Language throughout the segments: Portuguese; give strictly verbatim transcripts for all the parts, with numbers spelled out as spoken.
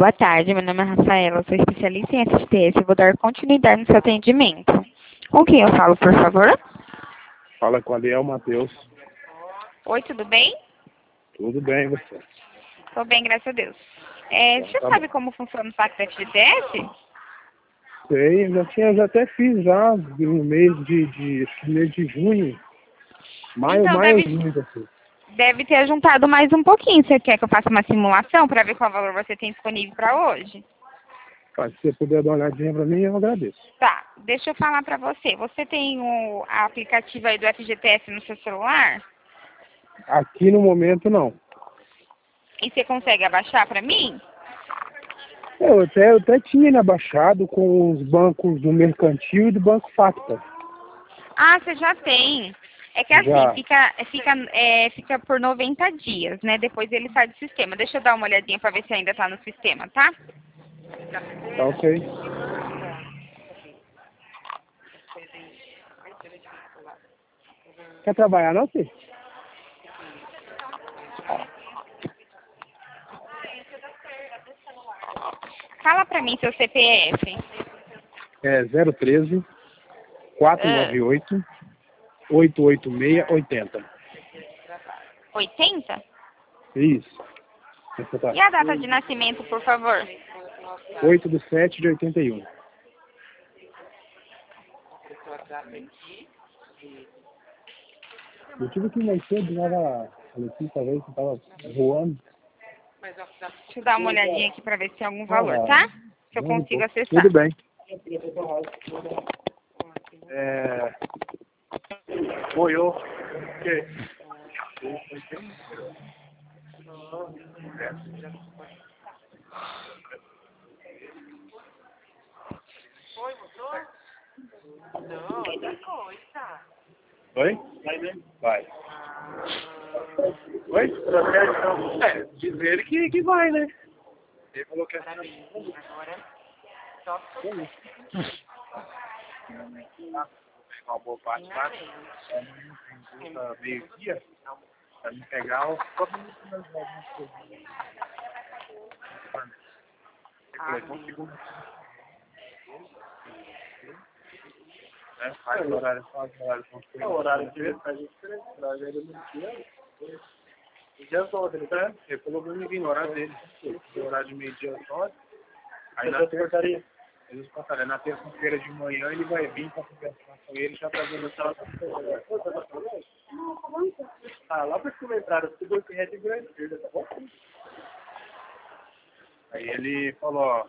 boa tarde. Meu nome é Rafaela, sou especialista em F G T S e vou dar continuidade no seu atendimento. Com quem eu falo, por favor? Fala com o Aliel Matheus. Oi, tudo bem? Tudo bem, você? Tô bem, graças a Deus. É, você tá sabe bom. como funciona o saque da F G T S? Sei, já tinha, já até fiz já no mês de, de, acho que mês de junho. Maio, Então, maio, deve, junho, assim. deve ter juntado mais um pouquinho. Você quer que eu faça uma simulação para ver qual valor você tem disponível para hoje? Ah, se você puder dar uma olhadinha pra mim, eu agradeço. Tá, deixa eu falar para você. Você tem o a aplicativo aí do F G T S no seu celular? Aqui no momento, não. E você consegue abaixar para mim? Eu até, eu até tinha ele abaixado com os bancos do Mercantil e do Banco Facta. Ah, você já tem. É que assim, Já. fica, fica, é, fica por noventa dias, né? Depois ele sai do sistema. Deixa eu dar uma olhadinha para ver se ainda tá no sistema, tá? Tá ok. Quer trabalhar não, filho? Fala pra mim seu C P F. É zero um três, quatro nove oito, oito oito seis, oitenta. oitenta? Isso. Essa tá. E a data de nascimento, por favor? oito de sete de oitenta e um. Eu tive que ir mais cedo, tava, falei aqui, talvez, que tava voando. Deixa eu dar uma olhadinha aqui pra ver se tem algum valor, tá? Se eu consigo acessar. Tudo bem. É... Oi, ô. Ok. Oi? Vai, né? Vai. Oi? É, diz ele que, que vai, né? Ele falou que é uma boa parte lá. É, meio-dia, pra me pegar o. É, faz o horário, faz o horário. É o horário que ele faz diferente, o horário dele no dia. O dia todo, ele tá? Ele falou pra mim vir no horário dele. O horário de meio-dia só. Aí na terça-feira, eles passaram. Na terça-feira de manhã ele vai vir pra conversar com ele, já tá vendo essa. Ah, lá pra cima entraram, tudo que é de grande, tá bom? Aí ele falou, ó.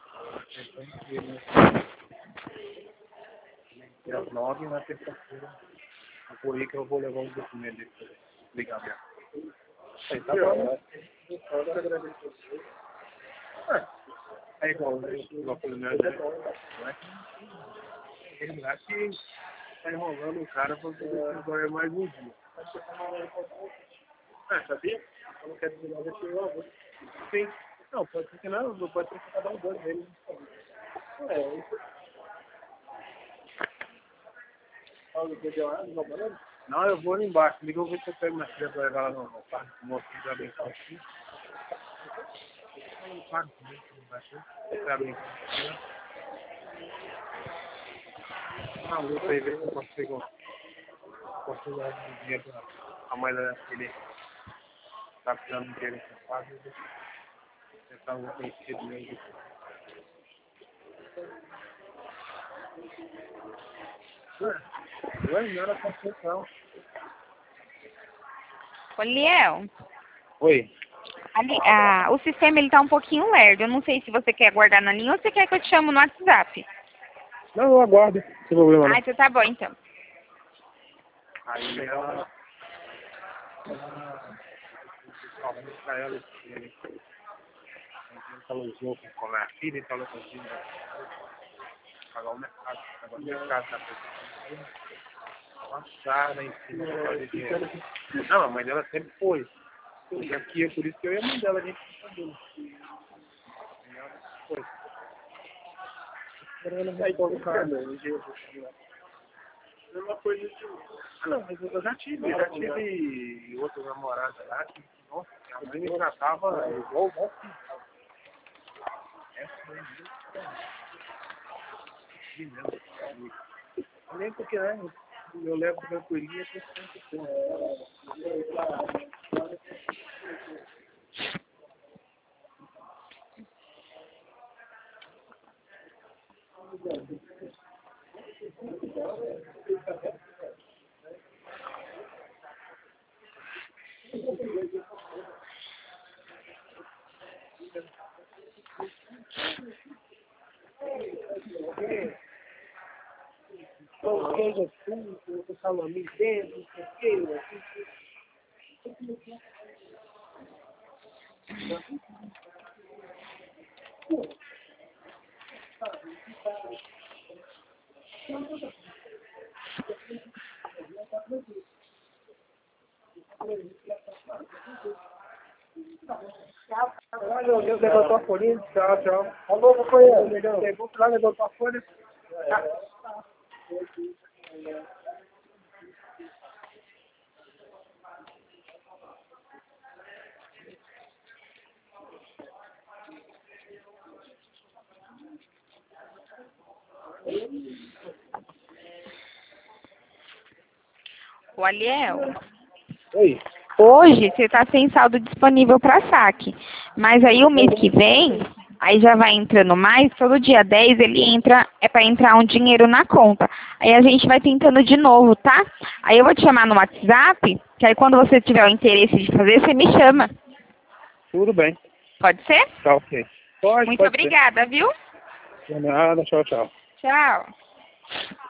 E às nove na terça-feira, eu vou ir que eu vou levar os documentos dele pra ele. Ligar mesmo. Aí tá bom, né? É igual, né? Igual pelo menos, né? Ele acha que tá enrolando o cara pra poder agora mais um dia. Ah, sabia? Eu não quero dizer nada que eu avô. Sim. Não, pode ser que não, não pode ser que cada um dois dele. É, isso. Não, eu vou ali embaixo. Liga, eu vou ver se eu pego minha filha pra levar ela no parque. O moço que já bem aqui. No parque, né? Já bem aqui. Ah, eu vou ver se eu consigo. Consigo dar um dinheiro pra a mãe da filha. Tá precisando de dinheiro em casa. Você tá um conhecido mesmo. Ué, não era construção. Ô, Liel, Oi. ali, ah, o sistema ele tá um pouquinho lerdo. Eu não sei se você quer guardar na linha ou você quer que eu te chamo no WhatsApp. Não, eu aguardo. Sem problema não. Ah, então tá bom, então. Aí ela... ela... falando pra ela que ela usou com a filha e falou com a filha pagar o mercado. Agora o mercado tá precisando. Passar em cima pra fazer dinheiro. Não, a mãe dela sempre foi. Porque aqui é por isso que eu e a mãe dela a gente sabia. Foi. Aí todo cara, mesma coisa de. Ah, não, mas eu já tive, eu já tive outra namorada lá que, nossa, a mãe me tratava igual igual filho. Eu nem porque, né? Eu levo o meu coelhinho e eu queijo assim, com salame dentro, não sei o que, assim. Olha, Deus levantou a folha. Tchau, tchau. Alô, companheiro. Vou lá, levantou a folha. O Aliel, Oi. hoje você está sem saldo disponível para saque. Mas aí o mês que vem, aí já vai entrando mais, todo dia dez ele entra, é para entrar um dinheiro na conta. Aí a gente vai tentando de novo, tá? Aí eu vou te chamar no WhatsApp, que aí quando você tiver o interesse de fazer, você me chama. Tudo bem. Pode ser? Tá, ok. Pode, Muito pode obrigada, viu? ser. De nada, tchau, tchau. Tchau.